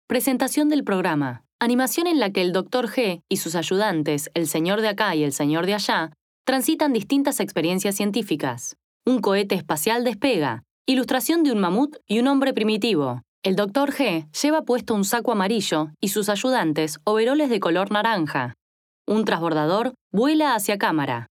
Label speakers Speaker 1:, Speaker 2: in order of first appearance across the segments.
Speaker 1: Presentación del programa. Animación en la que el Dr. G y sus ayudantes, el señor de acá y el señor de allá, transitan distintas experiencias científicas. Un cohete espacial despega. Ilustración de un mamut y un hombre primitivo. El Dr. G lleva puesto un saco amarillo y sus ayudantes overoles de color naranja. Un transbordador vuela hacia cámara.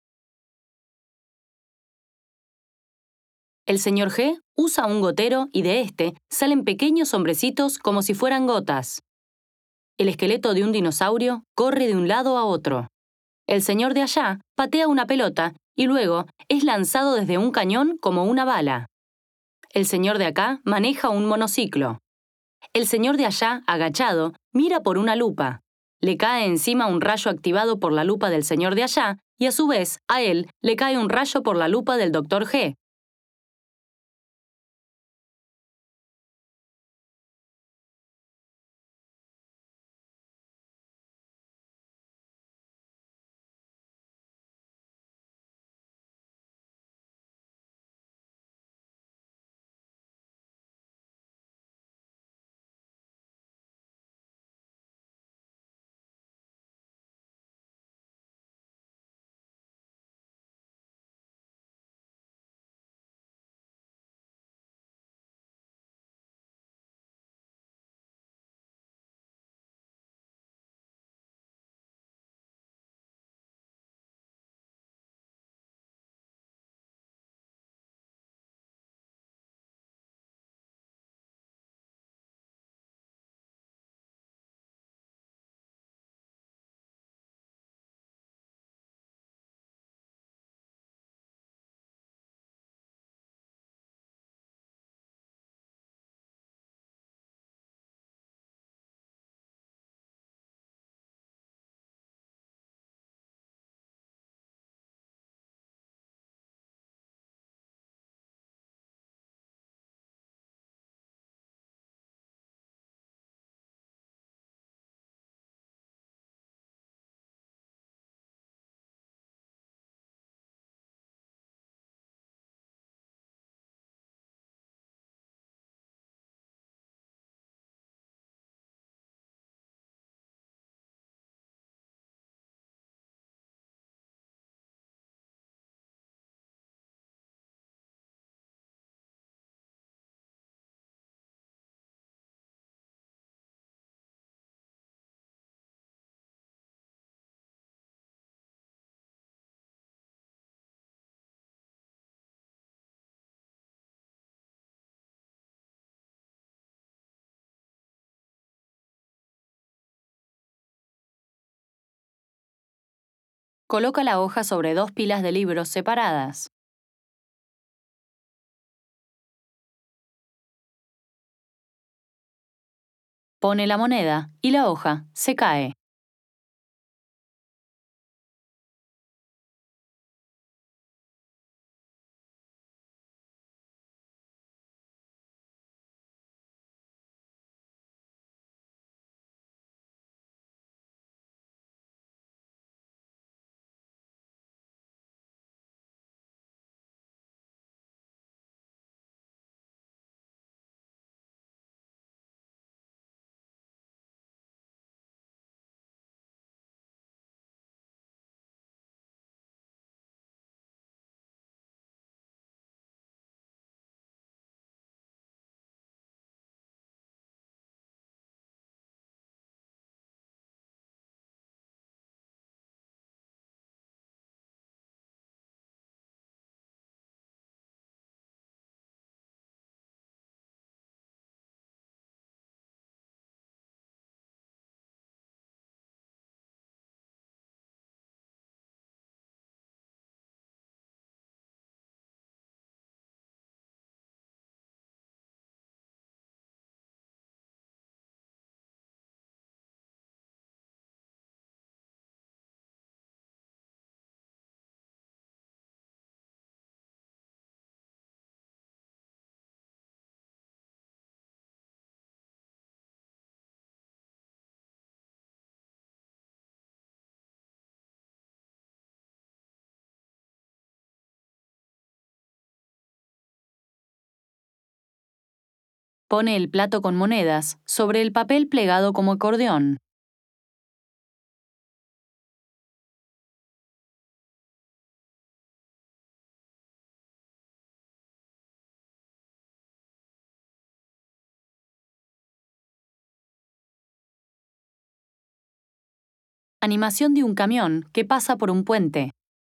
Speaker 1: El señor G usa un gotero y de este salen pequeños hombrecitos como si fueran gotas. El esqueleto de un dinosaurio corre de un lado a otro. El señor de allá patea una pelota y luego es lanzado desde un cañón como una bala. El señor de acá maneja un monociclo. El señor de allá, agachado, mira por una lupa. Le cae encima un rayo activado por la lupa del señor de allá y a su vez a él le cae un rayo por la lupa del Dr. G. Coloca la hoja sobre dos pilas de libros separadas. Pone la moneda y la hoja se cae. Pone el plato con monedas sobre el papel plegado como acordeón. Animación de un camión que pasa por un puente.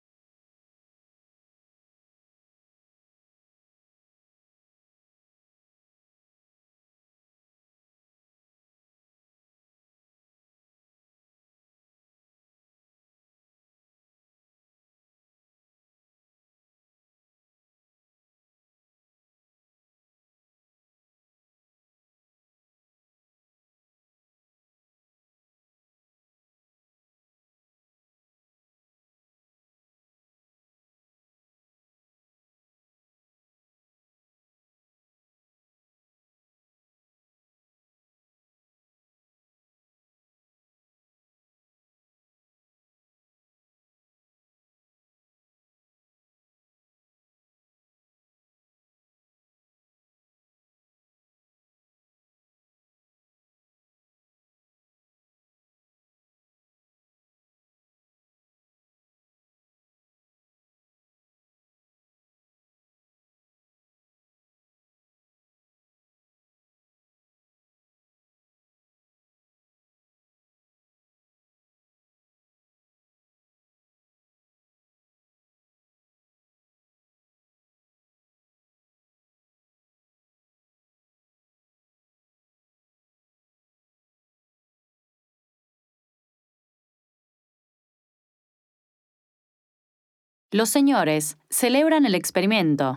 Speaker 1: Los señores celebran el experimento.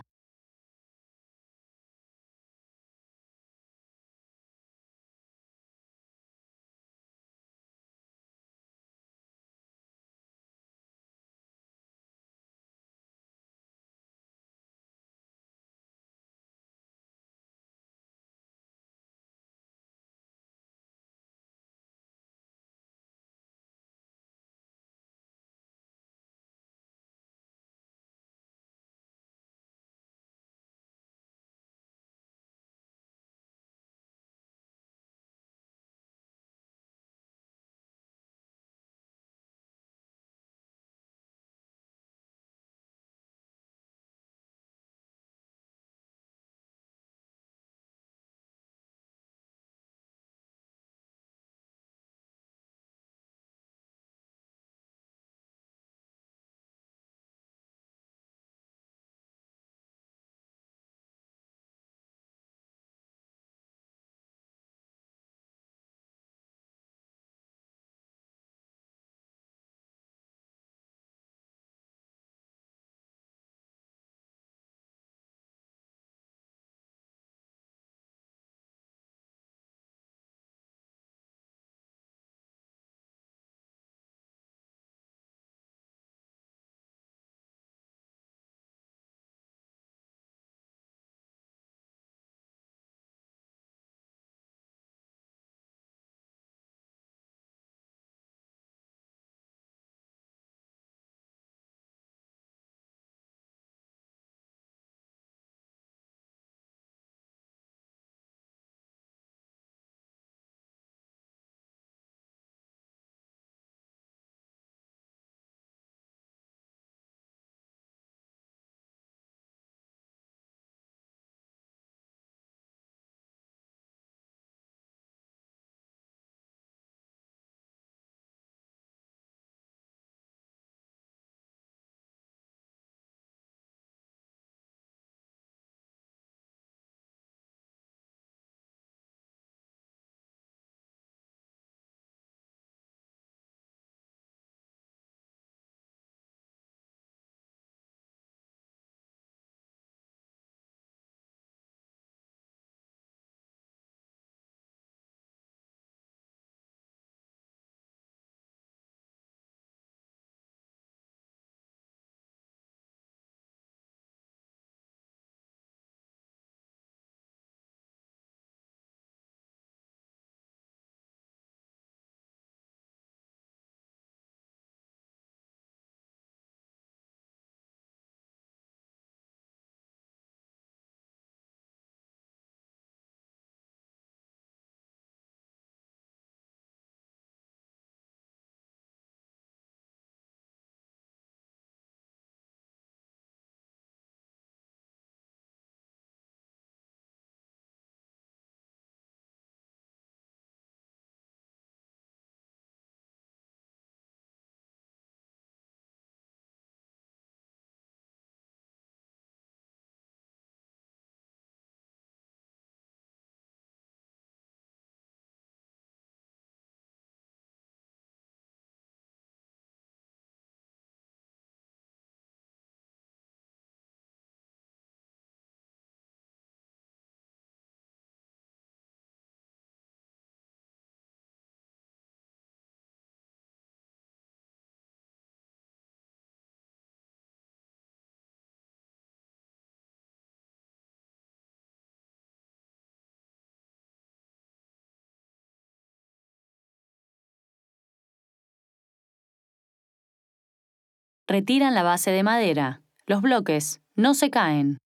Speaker 1: Retiran la base de madera. Los bloques no se caen.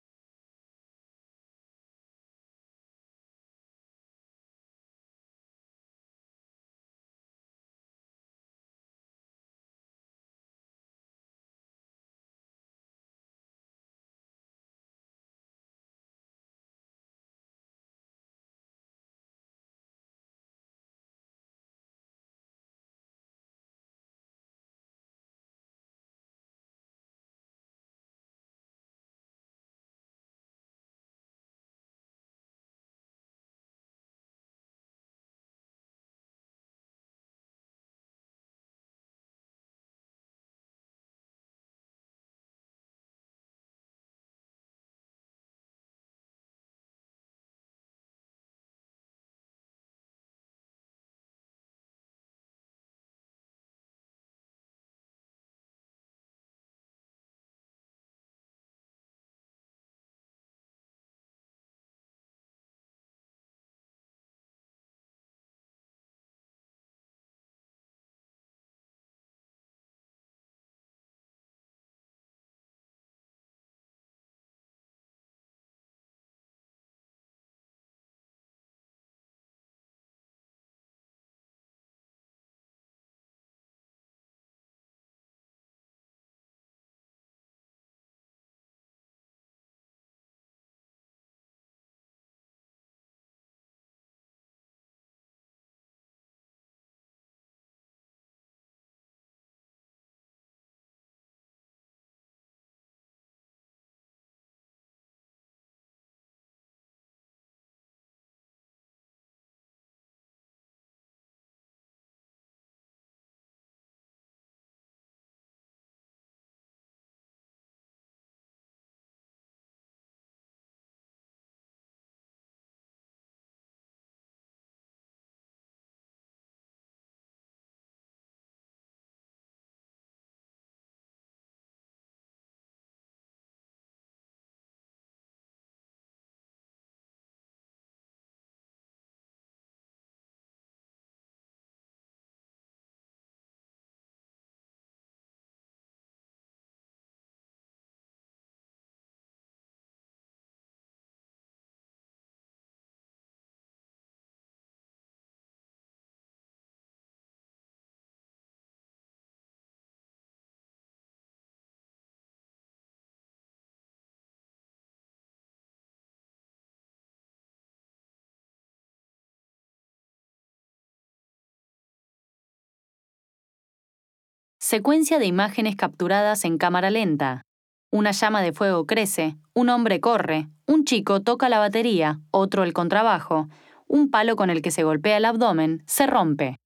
Speaker 1: Secuencia de imágenes capturadas en cámara lenta. Una llama de fuego crece, un hombre corre, un chico toca la batería, otro el contrabajo, un palo con el que se golpea el abdomen se rompe.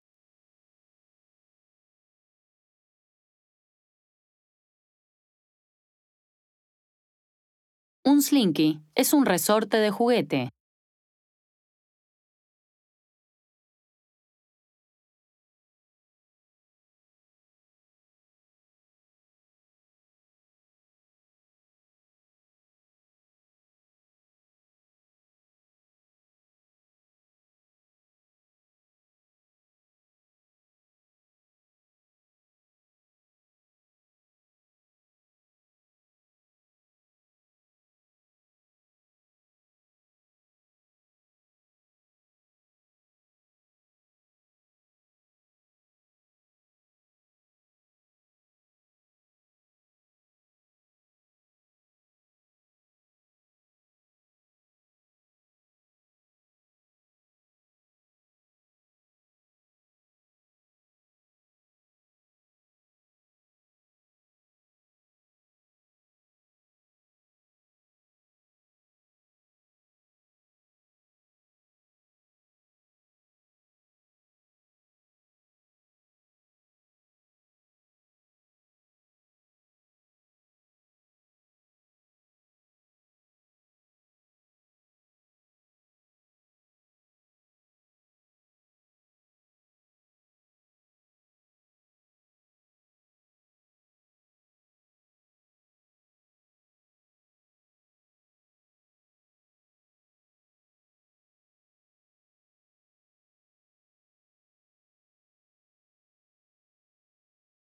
Speaker 1: Un slinky es un resorte de juguete.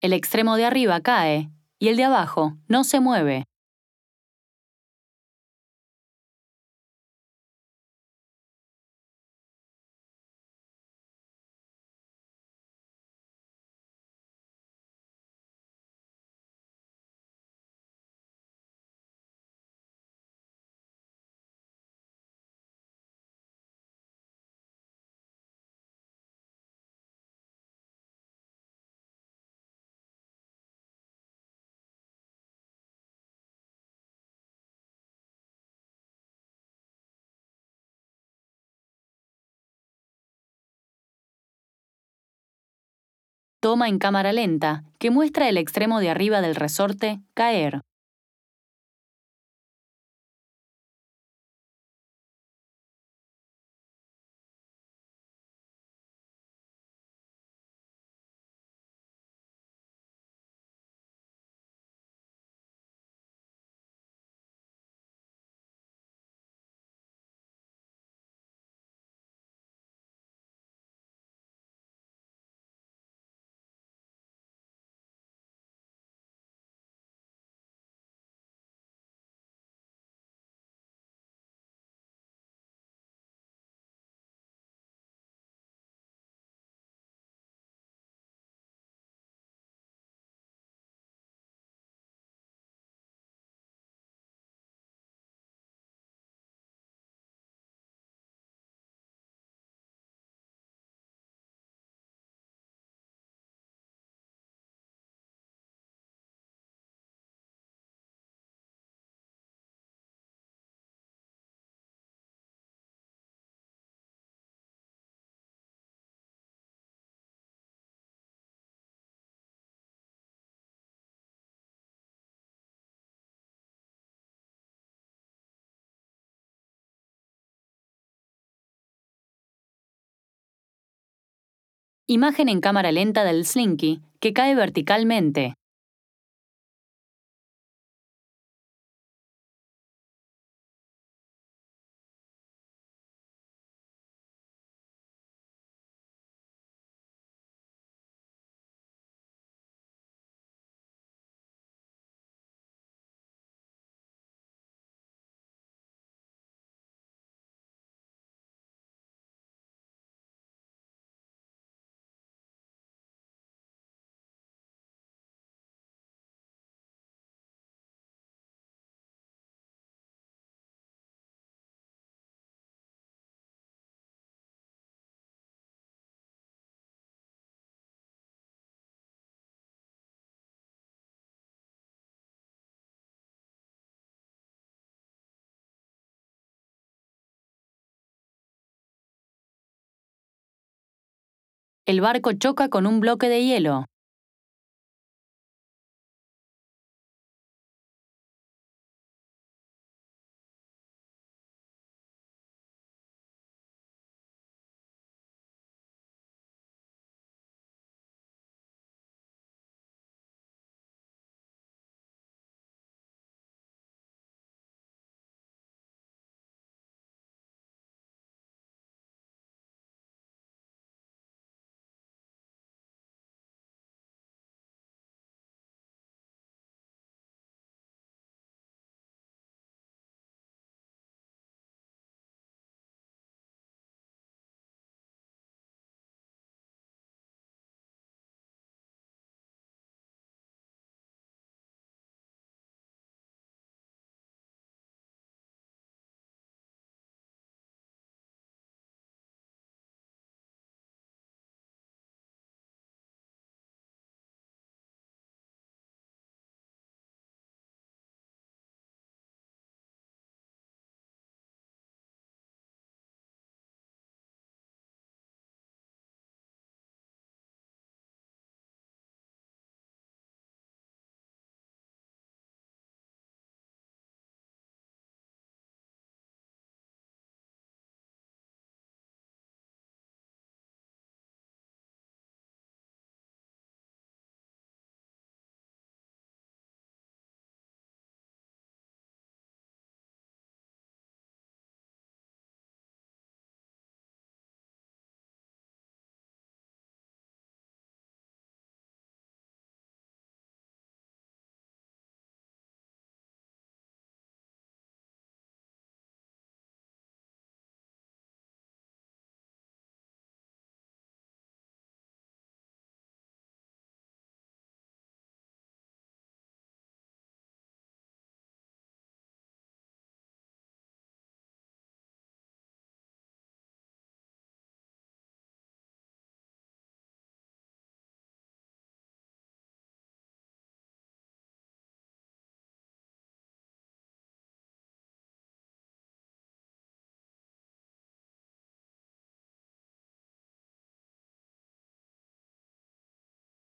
Speaker 1: El extremo de arriba cae y el de abajo no se mueve. Toma en cámara lenta, que muestra el extremo de arriba del resorte caer. Imagen en cámara lenta del Slinky, que cae verticalmente. El barco choca con un bloque de hielo.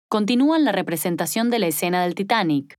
Speaker 1: Continúan la representación de la escena del Titanic.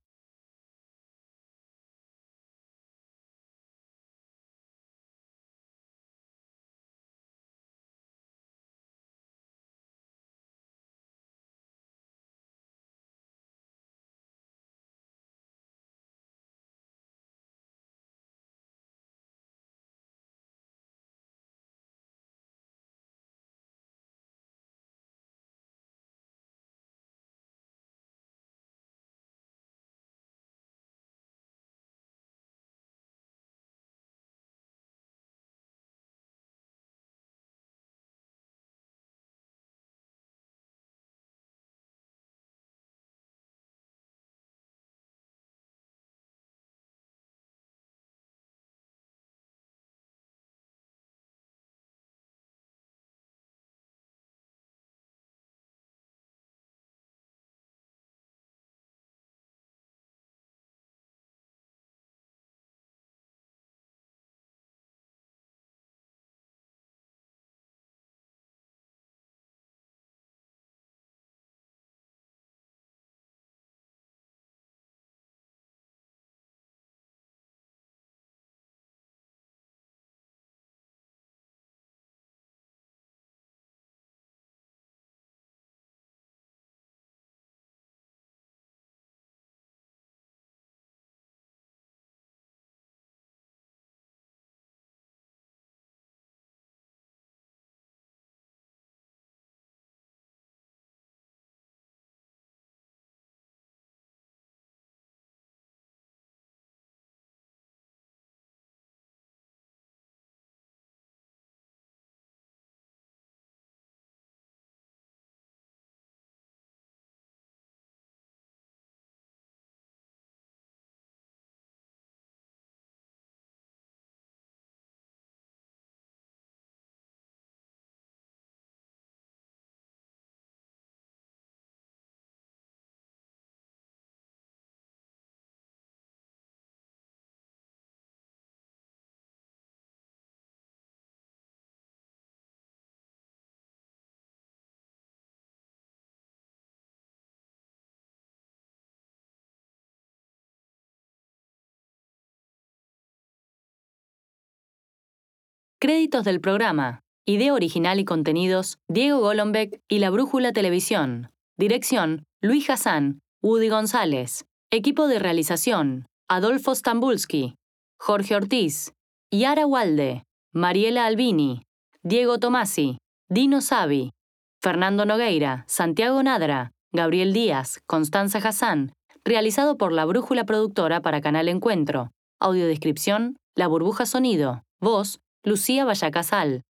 Speaker 1: Créditos del programa. Idea original y contenidos, Diego Golombek y La Brújula Televisión. Dirección, Luis Hassan, Woody González. Equipo de realización, Adolfo Stambulski, Jorge Ortiz, Yara Walde, Mariela Albini, Diego Tomasi, Dino Savi, Fernando Nogueira, Santiago Nadra, Gabriel Díaz, Constanza Hassan. Realizado por La Brújula Productora para Canal Encuentro. Audiodescripción, La Burbuja Sonido. Voz, Lucía Vallacasal.